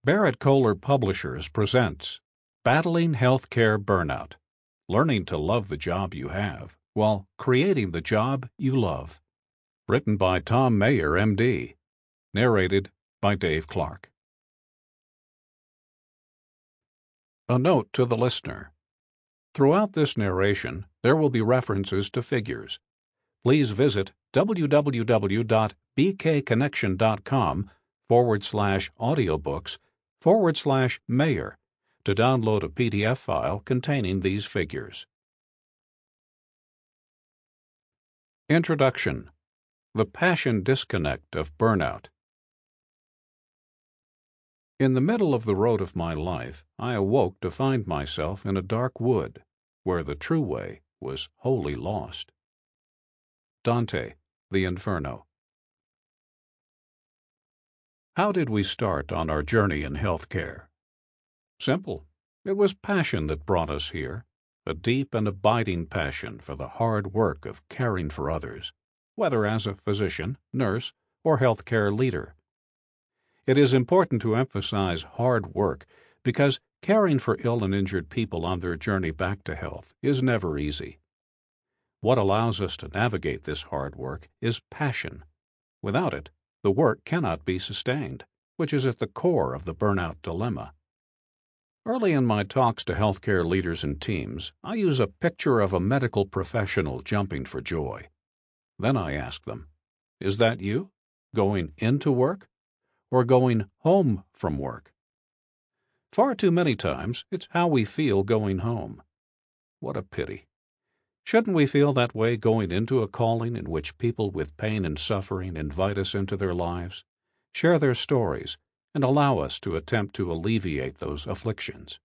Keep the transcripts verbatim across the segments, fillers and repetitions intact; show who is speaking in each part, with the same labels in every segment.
Speaker 1: Barrett Kohler Publishers presents Battling Healthcare Burnout, Learning to Love the Job You Have While Creating the Job You Love. Written by Tom Mayer, M D. Narrated by Dave Clark. A note to the listener. Throughout this narration, there will be references to figures. Please visit www.bkconnection.com forward slash audiobooks forward slash Mayer to download a P D F file containing these figures. Introduction. The Passion Disconnect of Burnout. In the middle of the road of my life, I awoke to find myself in a dark wood, where the true way was wholly lost. Dante, The Inferno. How did we start on our journey in healthcare? Simple. It was passion that brought us here, a deep and abiding passion for the hard work of caring for others, whether as a physician, nurse, or healthcare leader. It is important to emphasize hard work because caring for ill and injured people on their journey back to health is never easy. What allows us to navigate this hard work is passion. Without it, the work cannot be sustained, which is at the core of the burnout dilemma. Early in my talks to healthcare leaders and teams, I use a picture of a medical professional jumping for joy. Then I ask them, is that you, going into work, or going home from work? Far too many times, it's how we feel going home. What a pity. Shouldn't we feel that way going into a calling in which people with pain and suffering invite us into their lives, share their stories, and allow us to attempt to alleviate those afflictions?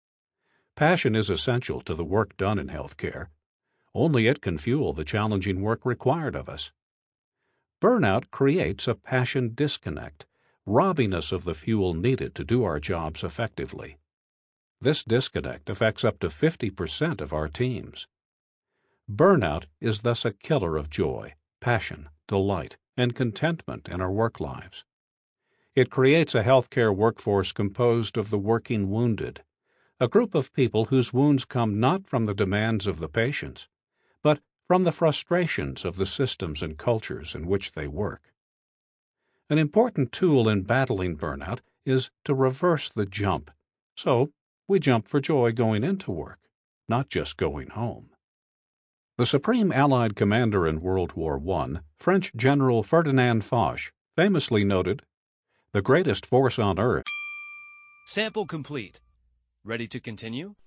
Speaker 1: Passion is essential to the work done in healthcare. Only it can fuel the challenging work required of us. Burnout creates a passion disconnect, robbing us of the fuel needed to do our jobs effectively. This disconnect affects up to fifty percent of our teams. Burnout is thus a killer of joy, passion, delight, and contentment in our work lives. It creates a healthcare workforce composed of the working wounded, a group of people whose wounds come not from the demands of the patients, but from the frustrations of the systems and cultures in which they work. An important tool in battling burnout is to reverse the jump, so we jump for joy going into work, not just going home. The supreme Allied commander in World War One, French General Ferdinand Foch, famously noted, "The greatest force on earth."
Speaker 2: Sample complete. Ready to continue?